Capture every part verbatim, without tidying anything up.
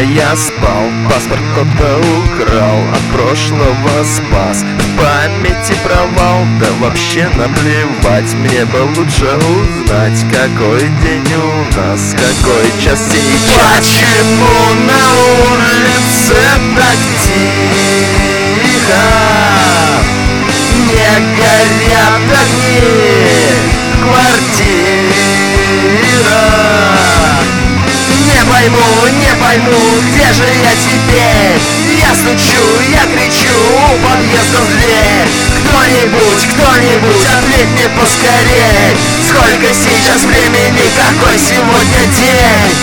я спал, паспорт кто-то украл, от прошлого спас. В памяти провал, да вообще наплевать. Мне бы лучше узнать, какой день у нас, какой час сейчас. Почему на улице так тихо? Не горят огни квартирах. Не пойму, не пойму, где же я теперь? Я стучу, я кричу у подъезда в дверь. Кто-нибудь, кто-нибудь, ответь мне поскорей. Сколько сейчас времени, какой сегодня день?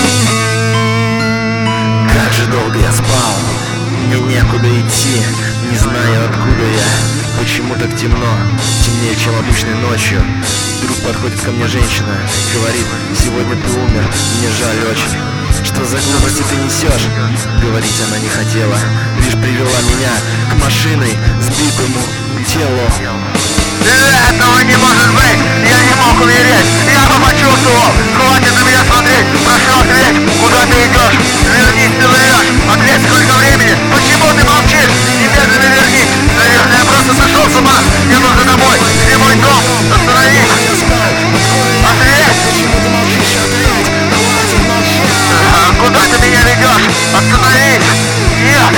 Как же долго я спал, мне некуда идти. Не знаю, откуда я, почему так темно, темнее, чем обычной ночью. Вдруг подходит ко мне женщина, говорит: сегодня ты умер, мне жаль очень. Что за глупости ты несешь? Говорить она не хотела, лишь привела меня к машиной, сбитому телу. Этого не может быть! Я не мог умереть! Я бы почувствовал! Хватит на меня смотреть! Прошу, ответь! Куда ты идешь? Вернись, ты врешь! Ответь, сколько времени? Почему ты молчишь? Немедленно вернись! Наверное, я просто сошел с ума! Мне нужно домой! Где мой дом? Остановись! Ответь! Почему ты молчишь? Ответь! А куда ты меня ведешь? Остановись! Нет!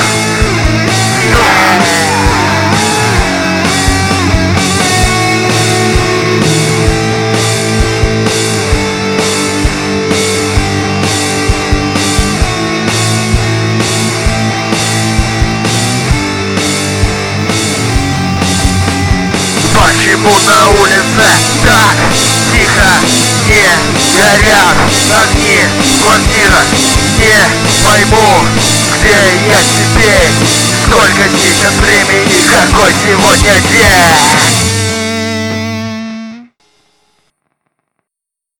Почему на улице так тихо? Не горят огни квартира. Не пойму, где я теперь? Сколько сейчас времени, какой сегодня день?